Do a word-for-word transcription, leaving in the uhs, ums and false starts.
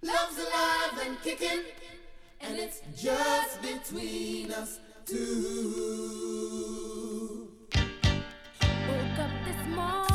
Love's alive and kicking, and it's just between us two. Woke up this morning.